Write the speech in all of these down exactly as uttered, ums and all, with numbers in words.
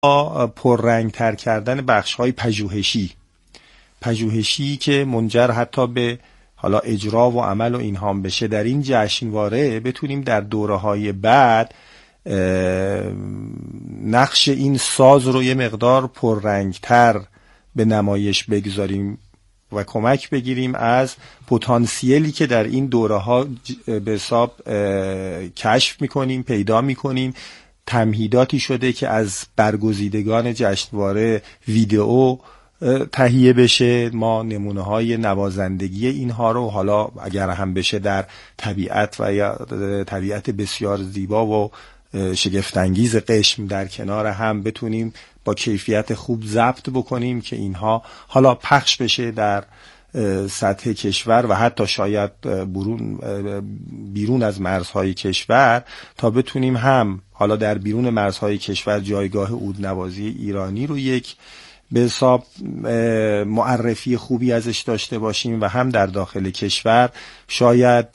پررنگ تر کردن بخش های پژوهشی پژوهشی که منجر حتی به حالا اجرا و عمل و اینها هم بشه در این جشنواره، بتونیم در دوره های بعد نقش این ساز رو یه مقدار پررنگ تر به نمایش بگذاریم و کمک بگیریم از پتانسیلی که در این دوره ها به حساب کشف میکنیم، پیدا میکنیم. تمهیداتی شده که از برگزیدگان جشنواره ویدئو تهیه بشه، ما نمونه های نوازندگی اینها رو حالا اگر هم بشه در طبیعت و یا طبیعت بسیار زیبا و شگفت‌انگیز قشم در کنار هم بتونیم با کیفیت خوب ضبط بکنیم که اینها حالا پخش بشه در سطح کشور و حتی شاید برون بیرون از مرزهای کشور، تا بتونیم هم حالا در بیرون مرزهای کشور جایگاه عودنوازی ایرانی رو یک به حساب معرفی خوبی ازش داشته باشیم و هم در داخل کشور شاید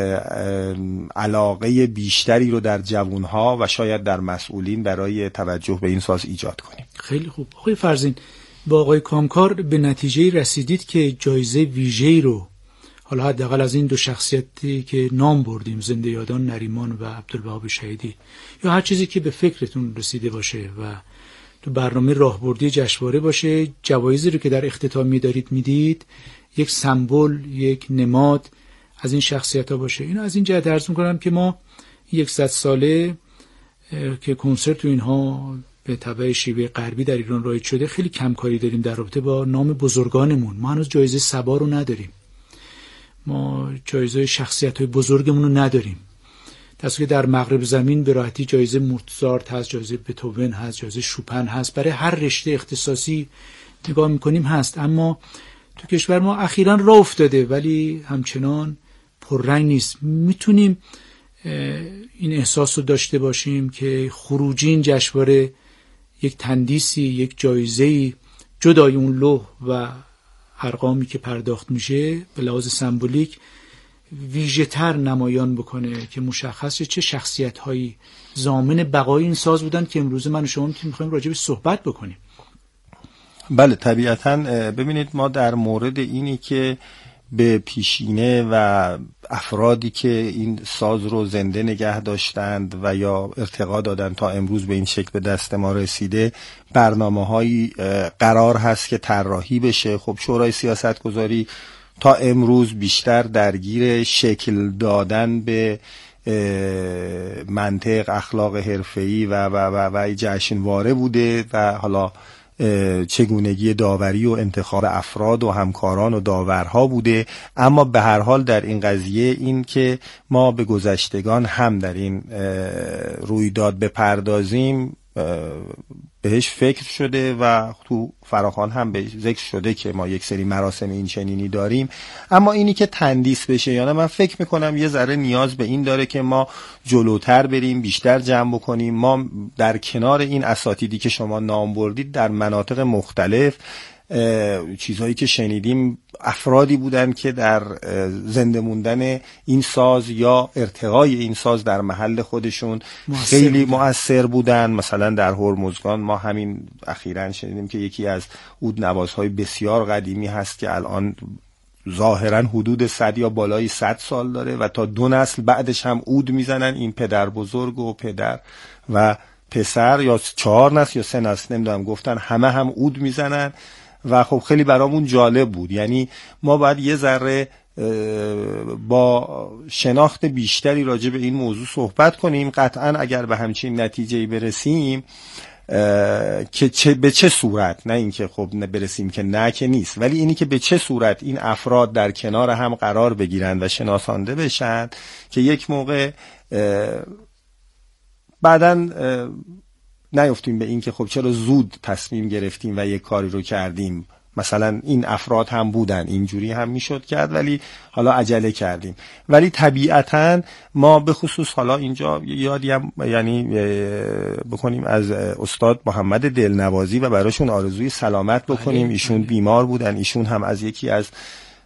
علاقه بیشتری رو در جوانها و شاید در مسئولین برای توجه به این ساز ایجاد کنیم. خیلی خوب. آقای فرزین، با آقای کامکار به نتیجه رسیدید که جایزه ویژه‌ای رو حالا حداقل از این دو شخصیتی که نام بردیم، زنده یادان نریمان و عبدالوهاب شهیدی، یا هر چیزی که به فکرتون رسیده باشه و تو برنامه راهبردی جشنواره باشه، جوایزی رو که در اختتامیه دارید میدید یک سمبل، یک نماد از این شخصیت‌ها باشه. اینو از این جهت عرض می‌کنم که ما صد ساله که کنسرت تو اینها به تبع شیوه غربی در ایران رایج شده، خیلی کمکاری داریم در رابطه با نام بزرگانمون. ما هنوز جایزه صبا رو نداریم، ما جایزه شخصیت‌های بزرگمون رو نداریم. درسته که در مغرب زمین به راحتی جایزه موزارت هست، جایزه بتوون هست، جایزه شوپن هست، برای هر رشته اختصاصی نگاه میکنیم هست، اما تو کشور ما اخیراً راه افتاده ولی همچنان پررنگ نیست. میتونیم این احساس رو داشته باشیم که خروجی این جشنواره یک تندیسی، یک جایزه‌ای جدای اون لوح و ارقامی که پرداخت میشه به لحاظ سمبولیک ویژه‌تر نمایان بکنه که مشخصه چه شخصیت‌هایی ضامن بقای این ساز بودن که امروز من و شما می‌خوایم راجع به صحبت بکنیم. بله طبیعتاً. ببینید ما در مورد اینی که به پیشینه و افرادی که این ساز رو زنده نگه داشتند و یا ارتقا دادن تا امروز به این شکل به دست ما رسیده، برنامه‌هایی قرار هست که طراحی بشه. خب شورای سیاستگذاری تا امروز بیشتر درگیر شکل دادن به منطق، اخلاق حرفه‌ای و و و و جشنواره بوده و حالا چگونگی داوری و انتخاب افراد و همکاران و داورها بوده. اما به هر حال در این قضیه این که ما به گذشتگان هم در این رویداد بپردازیم بهش فکر شده و تو فراخوان هم به ذکر شده که ما یک سری مراسم این چنینی داریم. اما اینی که تندیس بشه یا نه، من فکر میکنم یه ذره نیاز به این داره که ما جلوتر بریم، بیشتر جمع بکنیم. ما در کنار این اساتیدی که شما نام بردید در مناطق مختلف چیزهایی که شنیدیم، افرادی بودن که در زنده موندن این ساز یا ارتقای این ساز در محل خودشون مؤثر خیلی بودن. مؤثر بودن. مثلا در هرمزگان ما همین اخیراً شنیدیم که یکی از عودنوازهای بسیار قدیمی هست که الان ظاهراً حدود صد یا بالای صد سال داره و تا دو نسل بعدش هم عود میزنن. این پدر بزرگ و پدر و پسر، یا چهار نسل یا سه نسل نمیدونم، گفتن همه هم عود میزنن و خب خیلی برامون جالب بود. یعنی ما باید یه ذره با شناخت بیشتری راجع به این موضوع صحبت کنیم. قطعاً اگر به همچین نتیجه‌ای برسیم که چه به چه صورت، نه اینکه خب برسیم که نه که نیست، ولی اینی که به چه صورت این افراد در کنار هم قرار بگیرن و شناسانده بشن که یک موقع بعداً نیفتیم به این که خب چرا زود تصمیم گرفتیم و یک کاری رو کردیم. مثلا این افراد هم بودن، اینجوری هم میشد کرد ولی حالا عجله کردیم. ولی طبیعتاً ما به خصوص حالا اینجا یادی هم یعنی بکنیم از استاد محمد دلنوازی و براشون آرزوی سلامت بکنیم. ایشون بیمار بودن، ایشون هم از یکی از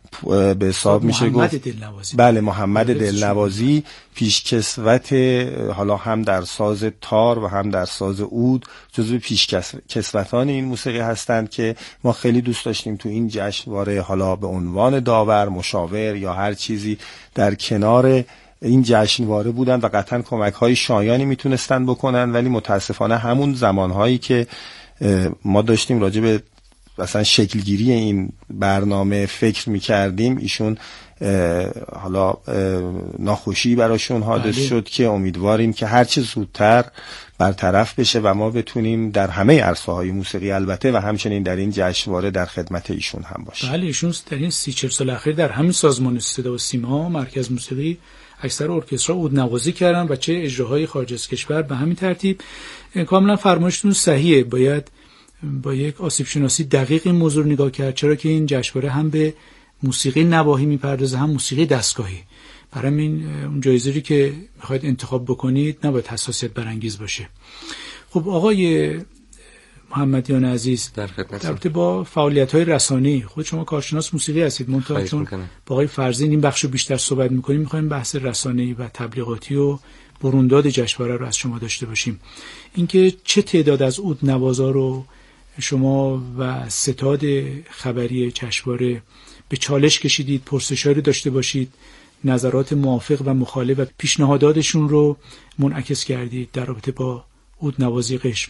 به حساب میشه گفت دلنوازی. بله محمد دلنوازی پیشکسوت حالا هم در ساز تار و هم در ساز عود جزو پیشکسوتان این موسیقی هستند که ما خیلی دوست داشتیم تو این جشنواره حالا به عنوان داور، مشاور یا هر چیزی در کنار این جشنواره بودن و قطعا کمک های شایانی میتونستن بکنن، ولی متاسفانه همون زمانهایی که ما داشتیم راجع به مثلا شکلگیری این برنامه فکر میکردیم ایشون حالا ناخوشی براشون حادث شد که امیدواریم که هرچه زودتر برطرف بشه و ما بتونیم در همه عرصه‌های موسیقی البته و همچنین در این جشنواره در خدمت ایشون هم باشیم. بله ایشون در این سی چهل سال اخیر در همین سازمان صدا و سیما مرکز موسیقی اکثر ارکسترها عودنوازی کردن و چه اجراهای خارج از کشور به همین ترتیب. کاملا فرمایشتون صحیحه، باید با یک آسیب شناسی دقیق این موضوع نگاه کرد، چرا که این جشنواره هم به موسیقی نواحی میپردازه هم موسیقی دستگاهی. برای این اون جایزه‌ای که میخواید انتخاب بکنید نباید حساسیت برانگیز باشه. خب آقای محمدیان عزیز، در رابطه با فعالیت‌های رسانه‌ای خود شما کارشناس موسیقی هستید، منتها چون با آقای فرزین این بخشو بیشتر صحبت می‌کنیم می‌خوایم بحث رسانه‌ای و تبلیغاتی و برونداد جشنواره رو از شما داشته باشیم. اینکه چه تعداد از عودنوازا رو شما و ستاد خبری جشنواره به چالش کشیدید، پرسش‌هایی داشته باشید، نظرات موافق و مخالف و پیشنهاداتشون رو منعکس کردید در رابطه با عودنوازی قشم؟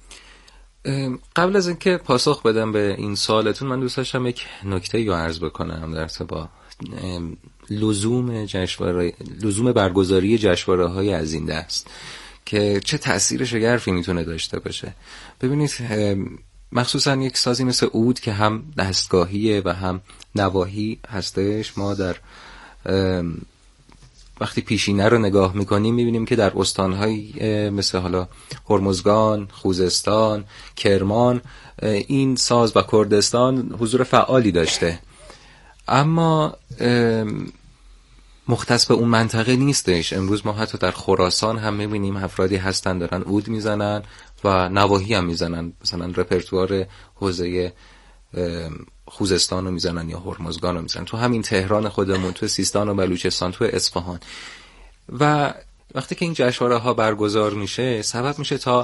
قبل از اینکه پاسخ بدم به این سوالتون، من دوست داشتم یک نکته رو عرض بکنم در رابطه با لزوم جشنواره، لزوم برگزاری جشنواره‌های از این دست که چه تأثیر شگرفی میتونه داشته باشه. ببینید مخصوصا یک سازی مثل عود که هم دستگاهیه و هم نواحی هستش، ما در وقتی پیشینه رو نگاه میکنیم میبینیم که در استانهای مثل حالا هرمزگان، خوزستان، کرمان این ساز و کردستان حضور فعالی داشته، اما مختص به اون منطقه نیستش. امروز ما حتی در خراسان هم میبینیم افرادی هستن دارن عود میزنن و نواحی هم میزنن، مثلا رپرتوار حوزه خوزستان رو میزنن یا هرمزگان رو میزنن، تو همین تهران خودمون، تو سیستان و بلوچستان، تو اصفهان. و وقتی که این جشنواره ها برگزار میشه سبب میشه تا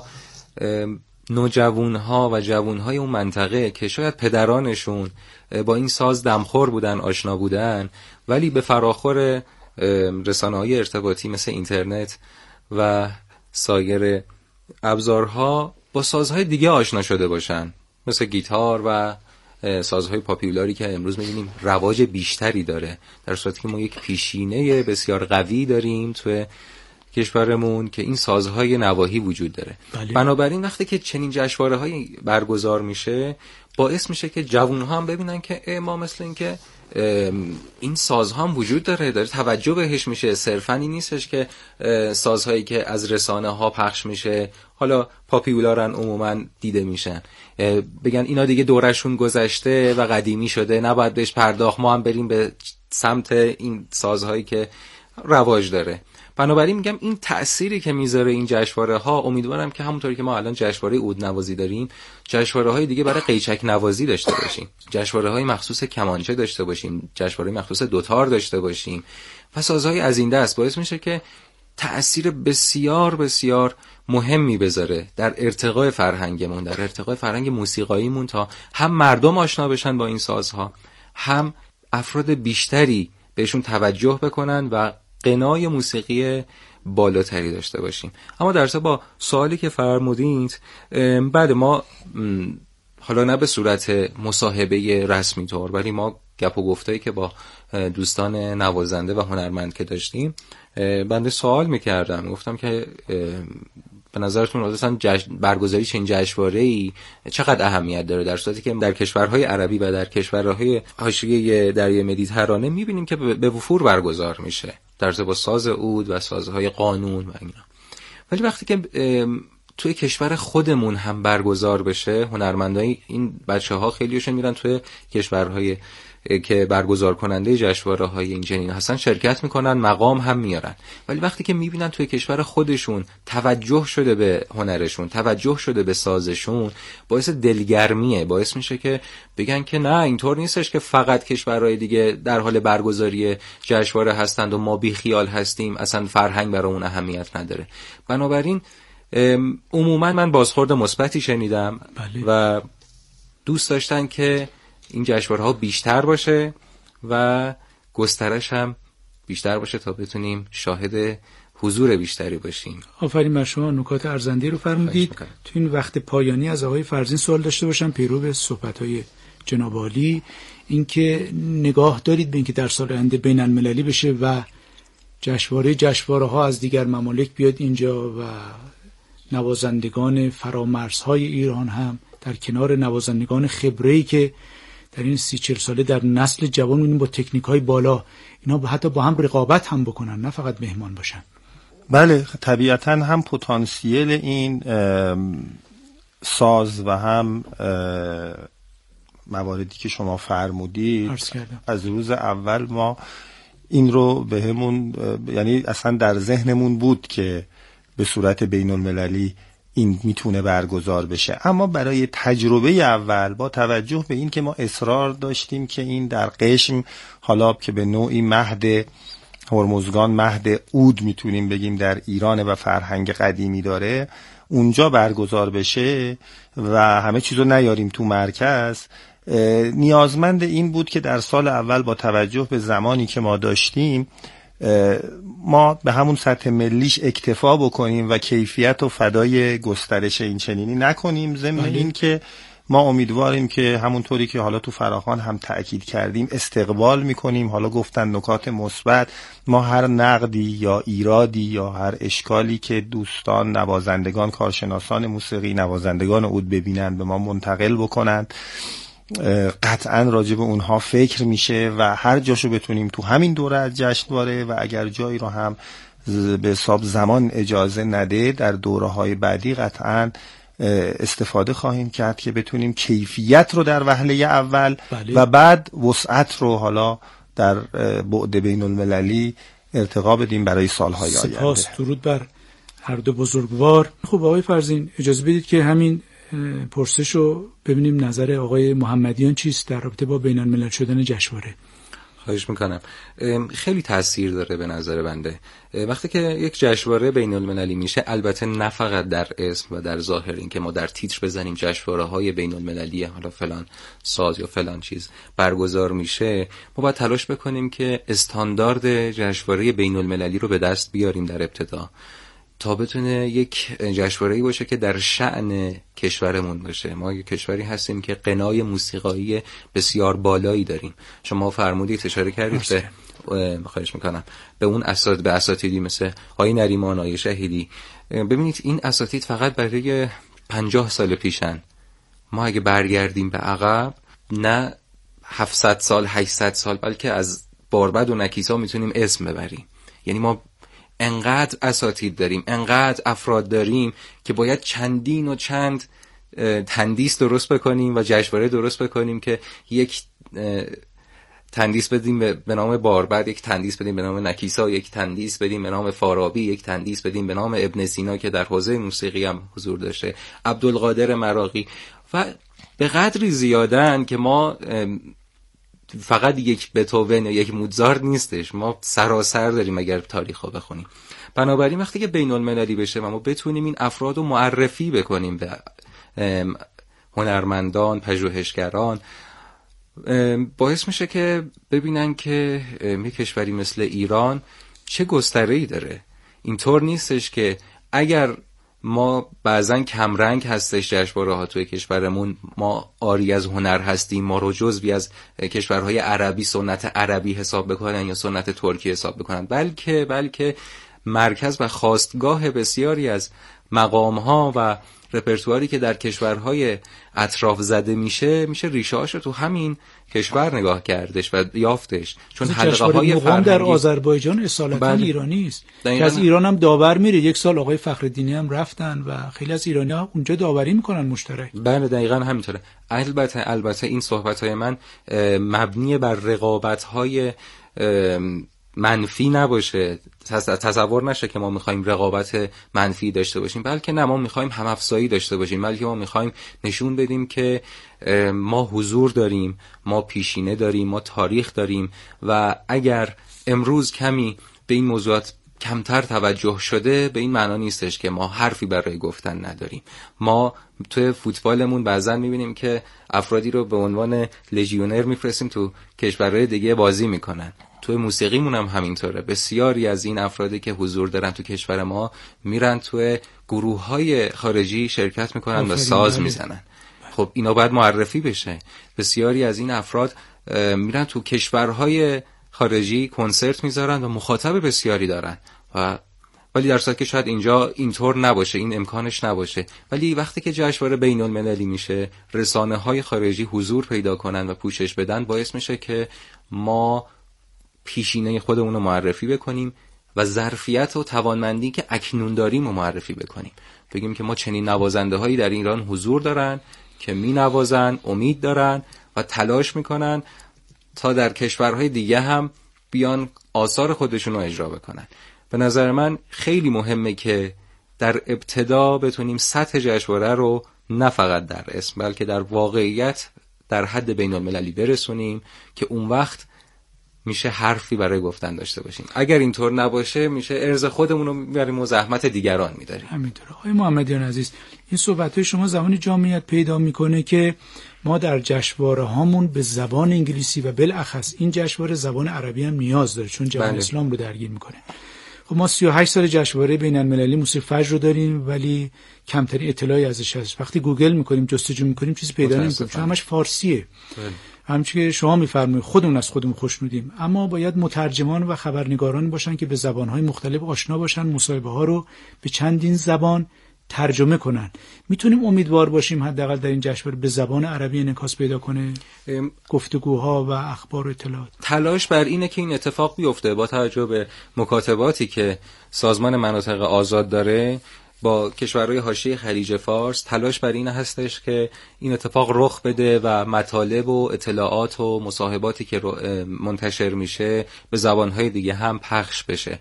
نوجوانها و جوانهای اون منطقه که شاید پدرانشون با این ساز دمخور بودن، آشنا بودن، ولی به فراخور رسانه‌های ارتباطی مثل اینترنت و سایر ابزارها با سازهای دیگه آشنا شده باشن، مثل گیتار و سازهای پاپیولاری که امروز می‌بینیم رواج بیشتری داره، در صورتی که ما یک پیشینه بسیار قوی داریم توی کشورمون که این سازهای نواحی وجود داره. بله. بنابراین وقتی که چنین جشنواره‌هایی برگزار میشه باعث میشه که جوان‌ها هم ببینن که ما مثل این که این سازها هم وجود داره، داره توجه بهش میشه، صرفاً این نیستش که سازهایی که از رسانه ها پخش میشه حالا پاپیولارن عموماً دیده میشن بگن اینا دیگه دورشون گذشته و قدیمی شده، نباید بهش پرداخت، ما هم بریم به سمت این سازهایی که رواج داره. بنابراین میگم این تأثیری که میذاره این جشنواره ها، امیدوارم که همونطوری که ما الان جشنواره عودنوازی داریم، جشنواره های دیگه برای قیچک نوازی داشته باشیم، جشنواره های مخصوص کمانچه داشته باشیم، جشنواره مخصوص دوتار داشته باشیم و سازهای از این دست، باعث میشه که تأثیر بسیار بسیار مهمی بذاره در ارتقای فرهنگمون، در ارتقای فرهنگ موسیقاییمون، تا هم مردم آشنا بشن با این سازها، هم افراد بیشتری بهشون توجه بکنن و غنای موسیقی بالاتری داشته باشیم. اما در ضمن با سوالی که فرمودید، بعد ما حالا نه به صورت مصاحبه رسمی طور، ولی ما گپ و گفتایی که با دوستان نوازنده و هنرمند که داشتیم، بنده سوال میکردم، گفتم که به نظرتون اصلا جشن برگزاری چنین جشنواره‌ای چقدر اهمیت داره، در صورتی که در کشورهای عربی و در کشورهای حاشیه دریای مدیترانه میبینیم که به وفور برگزار میشه در ضمن با ساز عود و سازهای قانون و اینا. ولی وقتی که توی کشور خودمون هم برگزار بشه. هنرمندای این بچه‌ها خیلیشون میرن توی کشورهای که برگزار کننده جشنواره‌های این چنین هستن شرکت میکنن، مقام هم میارن، ولی وقتی که میبینن توی کشور خودشون توجه شده به هنرشون، توجه شده به سازشون، باعث دلگرمیه، باعث میشه که بگن که نه اینطور نیستش که فقط کشورهای دیگه در حال برگزاری جشنواره هستند و ما بی خیال هستیم، اصلا فرهنگ برامون اهمیت نداره. بنابراین عموما من بازخورد مثبتی شنیدم بله. و دوست داشتن که این جشنواره‌ها بیشتر باشه و گسترش هم بیشتر باشه تا بتونیم شاهد حضور بیشتری باشیم. آفرین بر شما، نکات ارزنده رو فرمودید. تو این وقت پایانی از آقای فرزین سوال داشته باشم پیرو به صحبت‌های جناب عالی، اینکه نگاه دارید به اینکه در سال آینده بین المللی بشه و جشنواره جشنواره‌ها از دیگر ممالک بیاد اینجا و نوازندگان فرامرزهای ایران هم در کنار نوازندگان خبره‌ای که در این سی چل ساله در نسل جوان می‌بینیم با تکنیک‌های بالا، اینا حتی با هم رقابت هم بکنن، نه فقط مهمان باشن. بله طبیعتاً هم پتانسیل این ساز و هم مواردی که شما فرمودید از روز اول ما این رو به همون، یعنی اصلا در ذهنمون بود که به صورت بین المللی این میتونه برگزار بشه، اما برای تجربه اول با توجه به این که ما اصرار داشتیم که این در قشم، حالا که به نوعی مهد هرمزگان، مهد عود میتونیم بگیم در ایران و فرهنگ قدیمی داره، اونجا برگزار بشه و همه چیزو نیاریم تو مرکز، نیازمند این بود که در سال اول با توجه به زمانی که ما داشتیم ما به همون سطح ملیش اکتفا بکنیم و کیفیت و فدای گسترش این چنینی نکنیم. ضمن این که ما امیدواریم که همونطوری که حالا تو فراخوان هم تأکید کردیم استقبال میکنیم، حالا گفتن نکات مثبت، ما هر نقدی یا ایرادی یا هر اشکالی که دوستان نوازندگان، کارشناسان موسیقی، نوازندگان عود ببینن به ما منتقل بکنن، قطعا راجع به اونها فکر میشه و هر جاشو بتونیم تو همین دوره از جشنواره و اگر جایی رو هم به حساب زمان اجازه نده در دوره های بعدی قطعا استفاده خواهیم کرد که بتونیم کیفیت رو در وهله اول بله. و بعد وسعت رو حالا در بعد بین المللی ارتقا بدیم برای سالهای آینده. سپاس، درود بر هر دو بزرگوار. خب آقای فرزین اجازه بدید که همین پرسشو ببینیم نظر آقای محمدیان چیست در رابطه با بین الملل شدن جشنواره. خواهش میکنم. خیلی تاثیر داره به نظر بنده وقتی که یک جشنواره بین المللی میشه، البته نه فقط در اسم و در ظاهر این که ما در تیتر بزنیم جشنواره های بین المللی حالا فلان ساز یا فلان چیز برگزار میشه، ما باید تلاش بکنیم که استاندارد جشنواره بین المللی رو به دست بیاریم در ابتدا تا بتونه یک جشنواره‌ای باشه که در شأن کشورمون باشه. ما یک کشوری هستیم که غنای موسیقایی بسیار بالایی داریم. شما فرمودید، اشاره کردید به خواهش میکنم به اون اساتید به اساتیدی مثل آقای نریمان، آقای شهیدی. ببینید این اساتید فقط برای پنجاه سال پیشن. ما اگه برگردیم به عقب، نه هفتصد سال هشتصد سال، بلکه از باربد و نکیسا میتونیم اسم ببریم. یعنی ما انقدر اساتید داریم، انقدر افراد داریم که باید چندین و چند تندیس درست بکنیم و جشنواره درست بکنیم که یک تندیس بدیم به نام باربد، یک تندیس بدیم به نام نکیسا، یک تندیس بدیم به نام فارابی، یک تندیس بدیم به نام ابن سینا که در حوزه موسیقی هم حضور داشته، عبدالقادر مراغی، و به قدری زیادن که ما فقط یک بتوون یا یک موزارت نیستش، ما سراسر داریم اگر تاریخ ها بخونیم. بنابراین وقتی که بین المللی بشه و ما بتونیم این افراد رو معرفی بکنیم به هنرمندان، پژوهشگران، باعث میشه که ببینن که یک کشوری مثل ایران چه گستره‌ای داره. اینطور نیستش که اگر ما بعضن کمرنگ هستش جشنواره ها توی کشورمون، ما عاری از هنر هستیم، ما رو جزوی از کشورهای عربی سنت عربی حساب بکنن یا سنت ترکی حساب بکنن، بلکه بلکه مرکز و خواستگاه بسیاری از مقام ها و رپرتواری که در کشورهای اطراف زده میشه میشه ریشه هاشو تو همین کشور نگاه کردش و یافتش، چون حلقه های فرهنگی در آذربایجان اصالتا بله. ایرانی است که از ایران هم داور میره. یک سال آقای فخرالدینی هم رفتن و خیلی از ایرانی‌ها اونجا داوری میکنن مشترک. بله دقیقاً همینطوره. البته البته این صحبت‌های من مبنی بر رقابت‌های منفی نباشه، تصور نشه که ما میخوایم رقابت منفی داشته باشیم، بلکه نه، ما میخوایم هم افزایی داشته باشیم، بلکه ما میخوایم نشون بدیم که ما حضور داریم، ما پیشینه داریم، ما تاریخ داریم و اگر امروز کمی به این موضوعات کمتر توجه شده به این معنا نیستش که ما حرفی برای گفتن نداریم. ما توی فوتبالمون بعضا میبینیم که افرادی رو به عنوان لژیونر میفرستیم تو کشورهای دیگه بازی میکنن. توی موسیقیمون هم همینطوره. بسیاری از این افرادی که حضور دارن تو کشور ما میرن توی گروه‌های خارجی شرکت میکنن و ساز میزنن. خب اینا باید معرفی بشه. بسیاری از این افراد میرن تو کشورهای خارجی کنسرت میذارن و مخاطب بسیاری دارن و ولی در صورتی که شاید اینجا اینطور نباشه، این امکانش نباشه. ولی وقتی که جشنواره بین المللی میشه، رسانه های خارجی حضور پیدا کنن و پوشش بدن، باعث میشه که ما پیشینه خودمون رو معرفی بکنیم و ظرفیت و توانمندی که اکنون داریم رو معرفی بکنیم. بگیم که ما چنین نوازنده هایی در ایران حضور دارن که می نوازن، امید دارن و تلاش میکنن تا در کشورهای دیگه هم بیان آثار خودشون رو اجرا بکنن. به نظر من خیلی مهمه که در ابتدا بتونیم سطح جشنواره رو نه فقط در اسم بلکه در واقعیت در حد بین المللی برسونیم که اون وقت میشه حرفی برای گفتن داشته باشیم. اگر اینطور نباشه میشه ارز خودمون رو میبریم و زحمت دیگران میداریم. همینطوره. آقای محمدیان عزیز، این صحبت‌های شما زمانی جامعیت پیدا میکنه که ما در جشنواره هامون به زبان انگلیسی و بالاخص این جشنواره زبان عربی هم نیاز داره، چون جهان اسلام رو درگیر میکنه. خب ما سی و هشت سال جشنواره بین المللی موسیقی فجر رو داریم ولی کمترین اطلاعی ازش هست. وقتی گوگل میکنیم، جستجو میکنیم، چیزی پیدا نمیکنیم، چون همش فارسیه. همچنین که شما میفرمایید خودمون از خودمون خوشنودیم، اما باید مترجمان و خبرنگاران باشن که به زبانهای مختلف آشنا باشن، مصاحبه ها رو به چندین زبان ترجمه کنن. میتونیم امیدوار باشیم حداقل در این جشنواره به زبان عربی انعکاس پیدا کنه گفتگوها و اخبار و اطلاعات. تلاش بر اینه که این اتفاق بیفته با توجه به مکاتباتی که سازمان مناطق آزاد داره با کشورهای حاشیه خلیج فارس. تلاش بر این هستش که این اتفاق رخ بده و مطالب و اطلاعات و مصاحباتی که منتشر میشه به زبانهای دیگه هم پخش بشه.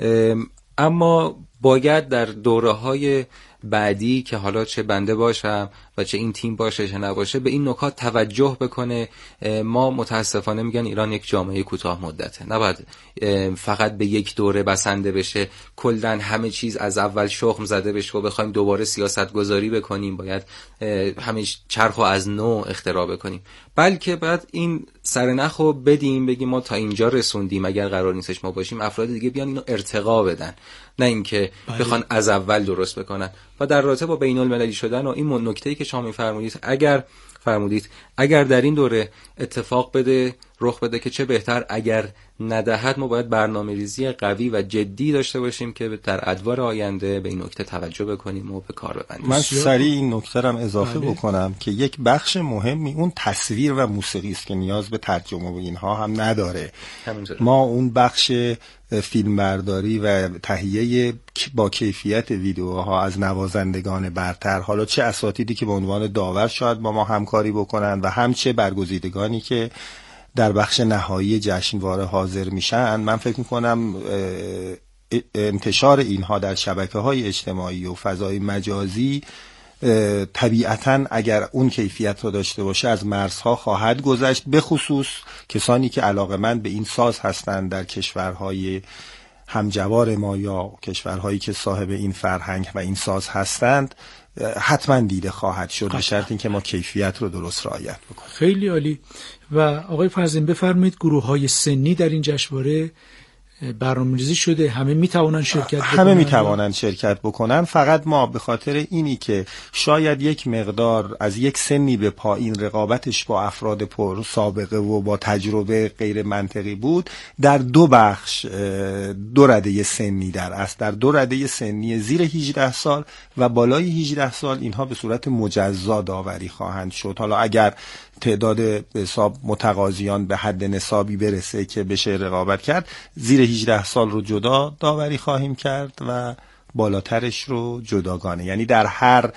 اما باید در دوره‌های بعدی که حالا چه بنده باشم و چه این تیم باشه چه نباشه به این نکات توجه بکنه. ما متاسفانه میگن ایران یک جامعه کوتاه مدته، نباید فقط به یک دوره بسنده بشه، کلاً همه چیز از اول شخم زده بشه و بخوایم دوباره سیاست گذاری بکنیم، باید همه چرخو از نو اختراع بکنیم، بلکه بعد این سرنخو بدیم بگیم ما تا اینجا رسوندیم، اگر قرار نیستش ما باشیم افراد دیگه بیان اینو ارتقا بدن، نه اینکه بخوان از اول درست بکنن. و در رابطه با بین المللی شدن و این نکته‌ای که شما می‌فرمودید، اگر فرمودید اگر در این دوره اتفاق بده رخ بده که چه بهتر، اگر ندهد ما باید برنامه‌ریزی قوی و جدی داشته باشیم که در ادوار آینده به این نکته توجه بکنیم و به کار ببندیم. من سریع این نکته رو اضافه بله. بکنم که یک بخش مهمی اون تصویر و موسیقی است که نیاز به ترجمه و اینها هم نداره. همینطوره. ما اون بخش فیلمبرداری و تهیه با کیفیت ویدیوها از نوازندگان برتر، حالا چه اساتیدی که به عنوان داور شاید با ما همکاری بکنن و هم چه برگزیدگانی که در بخش نهایی جشنواره حاضر میشن، من فکر میکنم انتشار اینها در شبکه‌های اجتماعی و فضای مجازی طبیعتاً اگر اون کیفیت رو داشته باشه از مرزها خواهد گذشت، به خصوص کسانی که علاقه‌مند به این ساز هستند در کشورهای همجوار ما یا کشورهایی که صاحب این فرهنگ و این ساز هستند حتما دیده خواهد شد، به شرط اینکه ما کیفیت رو درست رعایت بکنیم. خیلی عالی. و آقای فرزین بفرمایید گروه‌های سنی در این جشنواره برنامه‌ریزی شده، همه میتوانن شرکت بکنن، همه میتوانن شرکت بکنن. فقط ما به خاطر اینی که شاید یک مقدار از یک سنی به پایین رقابتش با افراد پر سابقه و با تجربه غیر منطقی بود، در دو بخش دو رده سنی در است، در دو رده سنی زیر هجده سال و بالای هجده سال اینها به صورت مجزا داوری خواهند شد. حالا اگر تعداد حساب متقاضیان به حد نصابی برسه که بشه رقابت کرد، زیر هجده سال رو جدا داوری خواهیم کرد و بالاترش رو جداگانه. یعنی در هر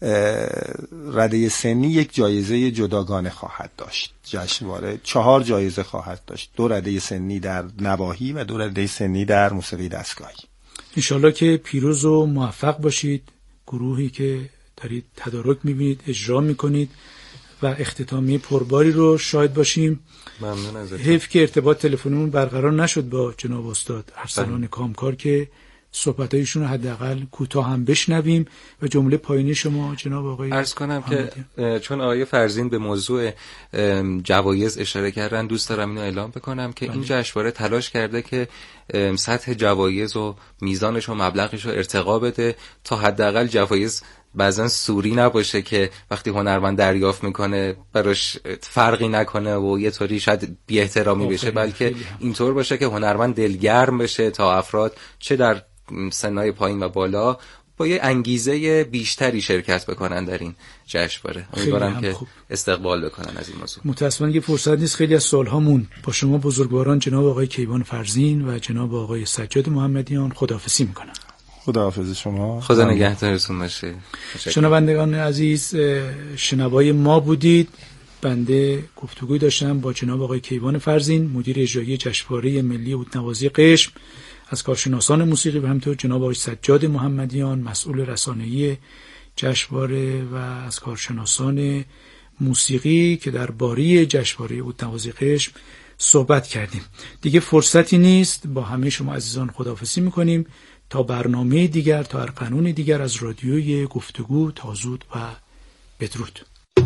رده سنی یک جایزه جداگانه خواهد داشت. جشنواره چهار جایزه خواهد داشت، دو رده سنی در نواحی و دو رده سنی در موسیقی دستگاهی. انشالله که پیروز و موفق باشید. گروهی که دارید تدارک میبینید، اجرا میکنید و اختتامیه پرباری رو شاهد باشیم. ممنون ازتون. حیف که ارتباط تلفنیمون برقرار نشد با جناب استاد ارسلان کامکار که صحبتایشون رو حداقل کوتاه هم بشنویم و جمله پایانی شما جناب آقای عرض کنم که چون آقای فرزین به موضوع جوایز اشاره کردن، دوست دارم اینو اعلام بکنم که این جشنواره تلاش کرده که سطح جوایز و میزانش و مبلغش رو ارتقا بده تا حداقل جوایز بعضن سوری نباشه که وقتی هنرمند دریافت میکنه براش فرقی نکنه و یه طوری شاید بی احترامی بشه، بلکه اینطور باشه که هنرمند دلگرم بشه تا افراد چه در سنای پایین و بالا با یه انگیزه بیشتری شرکت بکنن در این جشنواره. امیدوارم که خوب استقبال بکنن از این موضوع. متأسفانه که فرصت نیست، خیلی از سالهامون با شما بزرگواران جناب آقای کیوان فرزین و جناب آقای سجاد محمدیان خداحافظی میکنم. خداحافظ شما. خدا نگهدارتون باشه. شنوندگان عزیز، شنوای ما بودید. بنده گفتگوی داشتم با جناب آقای کیوان فرزین، مدیر اجرایی جشنواره ملی عودنوازی قشم، از کارشناسان موسیقی و همینطور جناب آقای سجاد محمدیان، مسئول رسانه‌ای جشنواره و از کارشناسان موسیقی که در باری جشنواره عودنوازی قشم صحبت کردیم. دیگه فرصتی نیست، با همه شما عزیزان خداحافظی می‌کنیم تا برنامه دیگر، تا هر قانون دیگر از رادیوی گفتگو. تا زود و بدرود.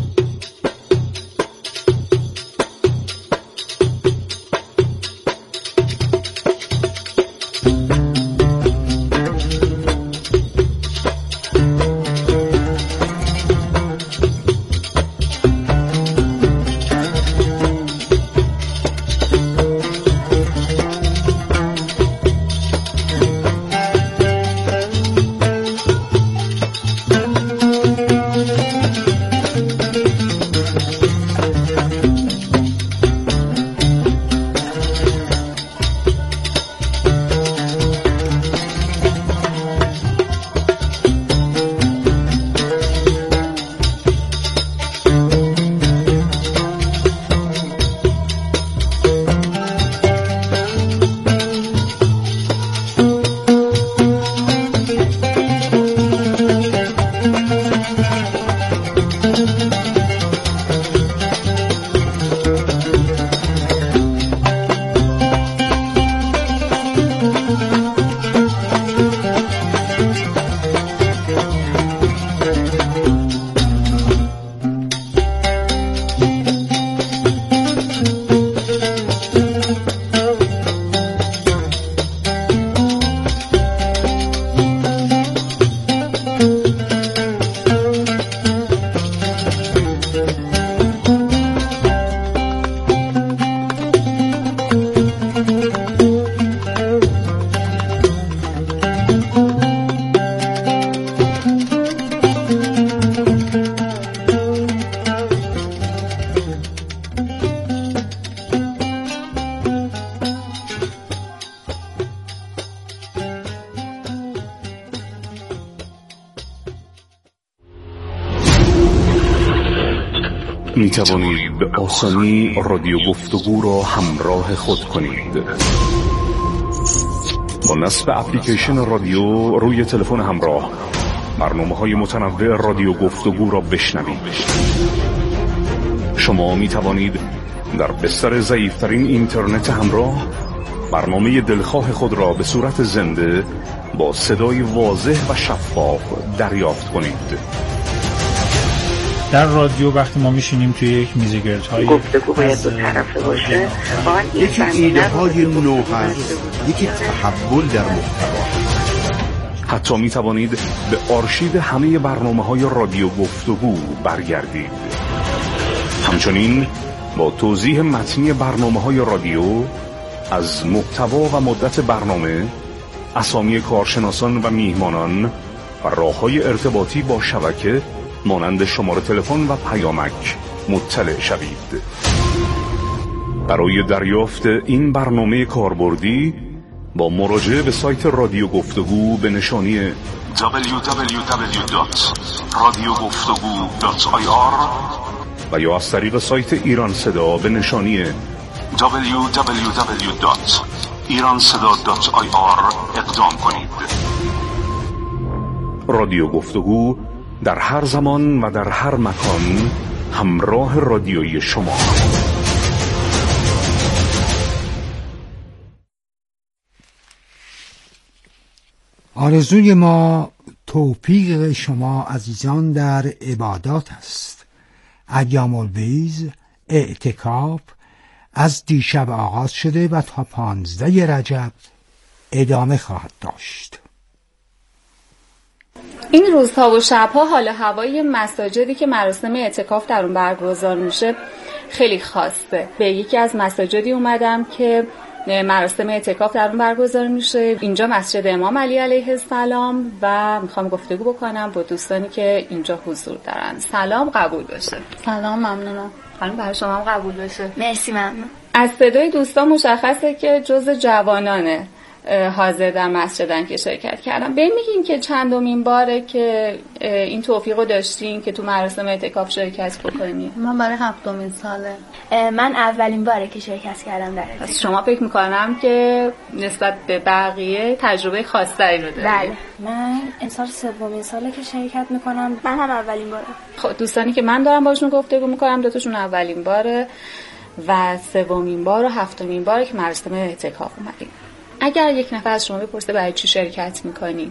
می توانید به آسانی رادیو گفتگو را همراه خود کنید. با نصب اپلیکیشن رادیو روی تلفن همراه برنامه‌های متنوع رادیو گفتگو را بشنوید. شما می توانید در بستر ضعیف‌ترین اینترنت همراه برنامه دلخواه خود را به صورت زنده با صدای واضح و شفاف دریافت کنید. در رادیو وقتی ما میشینیم توی یک میزگردهای گفتگو باید دو طرفه باشه، یکی ایده های نو هست، یکی تحول در محتوا. حتی می توانید به آرشیو همه برنامه های رادیو گفتگو برگردید. همچنین با توضیح متنی برنامه های رادیو از محتوا و مدت برنامه، اسامی کارشناسان و میهمانان و راه‌های ارتباطی با شبکه مانند شماره تلفن و پیامک مطلع شوید. برای دریافت این برنامه کاربردی با مراجعه به سایت رادیو گفتگو به نشانی دبلیو دبلیو دبلیو دات رادیو گفتگو دات آی آر و یا از طریق سایت ایران صدا به نشانی دبلیو دبلیو دبلیو دات ایران صدا دات آی آر اقدام کنید. رادیو گفتگو در هر زمان و در هر مکان همراه رادیویی شما. آرزوی ما توفیق شما عزیزان در عبادات است. ایام البیض اعتکاف از دیشب آغاز شده و تا پانزده رجب ادامه خواهد داشت. این روزها و شبها حال هوای مساجدی که مراسم اعتکاف در اون برگزار میشه خیلی خاصه. به یکی از مساجدی اومدم که مراسم اعتکاف در اون برگزار میشه، اینجا مسجد امام علی علیه السلام، و میخوام گفتگو بکنم با دوستانی که اینجا حضور دارن. سلام، قبول باشه. سلام، ممنونم. خانم برای شما هم قبول باشه. مرسی، ممنون. از صدای دوستان مشخصه که جز جوانانه حاضر در مسجدن که شرکت کردم. بهم میگین که چندمین باره که این توفیق رو داشتین که تو مراسم اعتکاف شرکت بکنین؟ من برای هفتمین ساله. من اولین باره که شرکت کردم در اعتکاف. پس شما فکر میکنم که نسبت به بقیه تجربه خاص‌تری رو دارید. بله. من امسال سومین ساله که شرکت میکنم. من هم اولین باره. خب دوستانی که من دارم باشون گفتگو میکنم دوتاشون اولین باره و سومین بار و هفتمین باره که مراسم اعتکاف اومدین. اگر یک نفر از شما بپرسه برای چی شرکت میکنین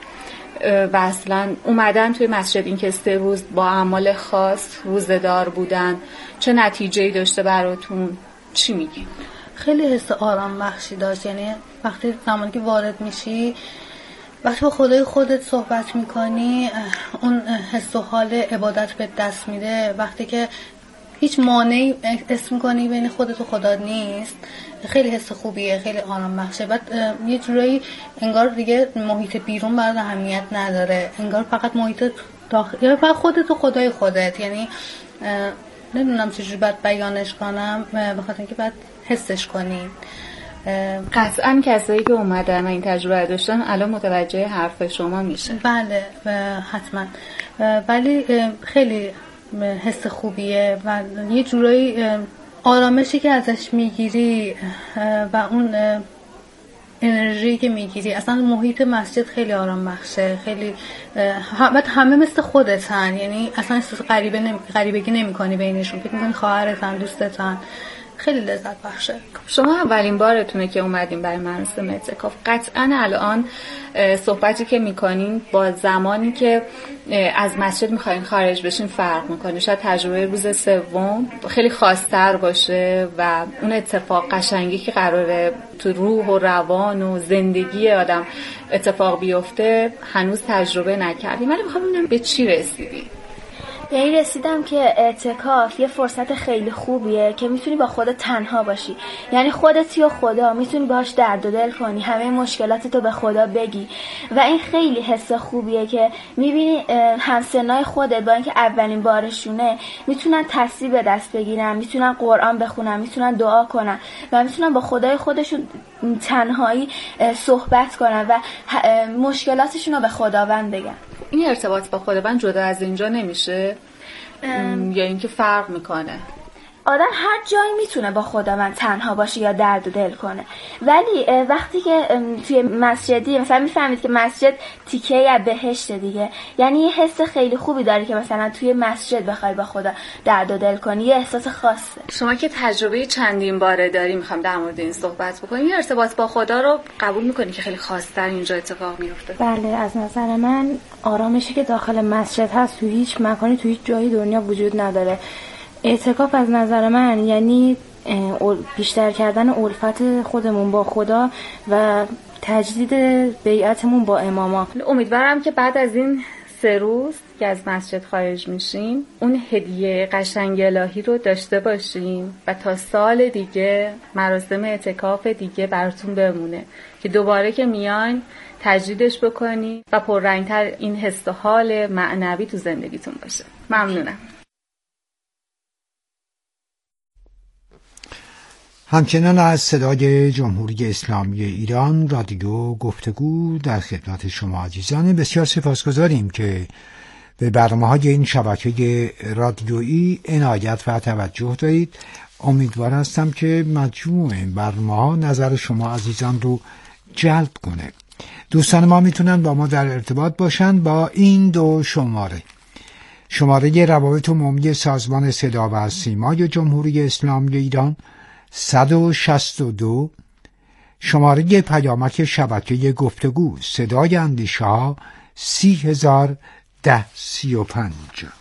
و اصلا اومدن توی مسجد این که سه روز با اعمال خاص روزه‌دار بودن چه نتیجه‌ای داشته براتون، چی میگین؟ خیلی حس آرام بخشی داشت. یعنی وقتی زمانی که وارد میشی، وقتی با خدای خودت صحبت میکنی، اون حس و حال عبادت به دست میده. وقتی که هیچ مانعی اسم میکنی بین خودت و خدا نیست، خیلی حس خوبیه، خیلی آرام بخشه. بعد یه جورایی انگار دیگه محیط بیرون برات اهمیت نداره، انگار فقط محیط داخل، یا فقط خودت و خدای خودت. یعنی نمیدونم چجوری باید بیانش کنم، به خاطر اینکه باید حسش کنین. قطعا کسایی که اومدن و این تجربه داشتن الان متوجه حرف شما میشه. بله حتما. ولی خیلی حس خوبیه و یه جورایی آرامشی که ازش میگیری و اون انرژی که میگیری، اصلا محیط مسجد خیلی آرام بخشه، خیلی بعد همه مثل خودتن. یعنی اصلا احساس غریبه نمی... غریبگی نمی‌کنی بینشون، فکر می‌کنی خواهرتن، دوستتن. خیلی لذت بخشه. شما اولین بارتونه که اومدین برای مراسم اعتکاف. قطعاً الان صحبتی که میکنین با زمانی که از مسجد میخواین خارج بشین فرق میکنه. شاید تجربه روز سوم خیلی خاص‌تر باشه و اون اتفاق قشنگی که قراره تو روح و روان و زندگی آدم اتفاق بیفته هنوز تجربه نکردیم. ولی میخوام ببینم به چی رسیدی؟ به این رسیدم که اعتکاف یه فرصت خیلی خوبیه که میتونی با خودت تنها باشی. یعنی خودتی و خدا، میتونی باهاش درد و دل کنی، همه مشکلاتتو به خدا بگی و این خیلی حس خوبیه که میبینی همسنای خودت با اینکه اولین بارشونه میتونن تسبیح به دست بگیرن، میتونن قرآن بخونن، میتونن دعا کنن و میتونن با خدای خودشون تنهایی صحبت کنن و مشکلاتشون رو به خداوند بگن. این ارتباط با خداوند جدا از اینجا نمیشه ام... یا اینکه فرق میکنه؟ آدم هر جایی میتونه با خداوند تنها باشه یا درد و دل کنه، ولی وقتی که توی مسجدی مثلا میفهمید که مسجد تیکه از بهشت دیگه، یعنی یه حس خیلی خوبی داره که مثلا توی مسجد بخوای با خدا درد و دل کنی، یه احساس خاصه. شما که تجربه چندین باره داری، میخوام در مورد این صحبت بکنیم. یه ارتباط با خدا رو قبول میکنی که خیلی خاص‌تر اینجا اتفاق میفته؟ بله، از نظر من آرامشی که داخل مسجد هست تو هیچ مکانی تو هیچ جایی دنیا وجود نداره. اعتکاف از نظر من یعنی بیشتر کردن الفت خودمون با خدا و تجدید بیعتمون با اماما. امیدوارم که بعد از این سه روز که از مسجد خارج میشیم اون هدیه قشنگ الهی رو داشته باشیم و تا سال دیگه مراسم اعتکاف دیگه براتون بمونه که دوباره که میان تجدیدش بکنی و پررنگتر این حس و حال معنوی تو زندگیتون باشه. ممنونم. همچنان از صدای جمهوری اسلامی ایران رادیو گفتگو در خدمت شما عزیزان بسیار سپاسگزاریم که به برنامه‌های این شبکه رادیویی عنایت و توجه دارید. امیدوار هستم که مجموع این برنامه‌ها نظر شما عزیزان رو جلب کنه. دوستان ما میتونن با ما در ارتباط باشن با این دو شماره: شماره روابط عمومی سازمان صدا و سیمای جمهوری اسلامی ایران صد و شصت و دو، شماره پیامک شبکه گفتگو صدای اندیشه ها سی هزار ده سی و پنج.